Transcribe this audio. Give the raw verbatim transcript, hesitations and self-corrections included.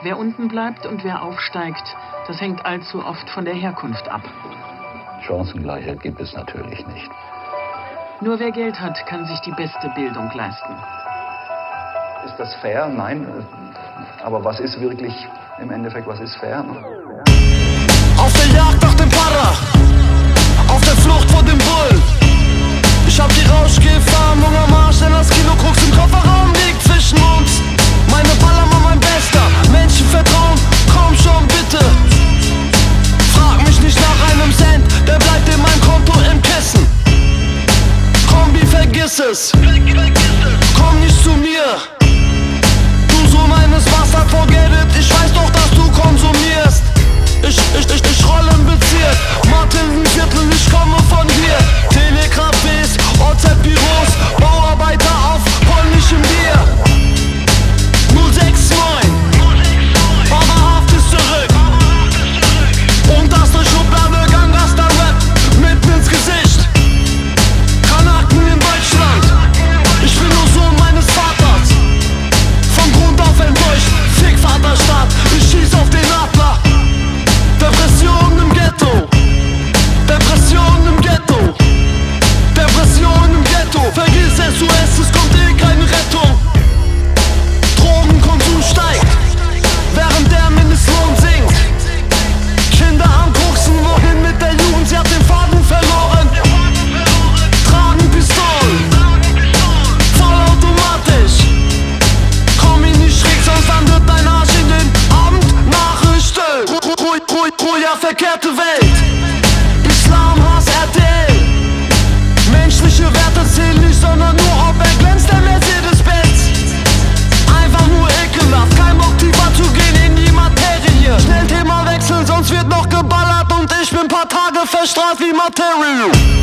Wer unten bleibt und wer aufsteigt, das hängt allzu oft von der Herkunft ab. Chancengleichheit gibt es natürlich nicht. Nur wer Geld hat, kann sich die beste Bildung leisten. Ist das fair? Nein. Aber was ist wirklich im Endeffekt, was ist fair? Auf der Jagd nach dem Para, auf der Flucht vor dem Bullen. Ich hab die Rauschgefahren am Arsch, denn das Kilo Koks im Kofferraum liegt zwischen uns. Meine Ballermann, mein Bester, Menschen vertrauen, komm schon bitte. Frag mich nicht nach einem Cent, der bleibt in meinem Konto im Kissen. Kombi, vergiss es, komm nicht zu mir. Du Sohn eines Bastard, forget it, ich weiß doch, dass du konsumierst. Ich, ich, ich, ich roll im Bezirk, Martinenviertel, ich komme von hier. Telegrafes, O Z-Büros, Bauarbeiter auf polnischem Bier. null sechs neun, Bauerhaft ist zurück. Unterste Schublade, Gangster-Rap, mitten ins Gesicht. Kanaken in Deutschland, ich bin nur Sohn meines Vaters. Von Grund auf enttäuscht, Fick Vaterstaat, ich schieß auf den Adler. Depression im Ghetto, Depression im Ghetto, Depression im Ghetto. Vergiss S O S, es kommt eh keine Rettung. Drogenkonsum steigt, während der Mindestlohn sinkt. Kinder am Koksen, wohin mit der Jugend, sie hat den Faden verloren. Tragen Pistolen, vollautomatisch. Komm ihn nicht schräg, sonst landet dein Arsch in den Abendnachrichten. Ruhig, ruhig, ruhig, ja, verkehrte Welt. Islam, Hass, R T L. Menschliche Werte zählen nicht, sondern nur, ob er glänzt, der Mercedes-Benz. Einfach nur ekelhaft, kein Bock tiefer zu gehen in die Materie. Schnell Thema wechseln, sonst wird noch geballert und ich bin paar Tage verstrahlt wie Material.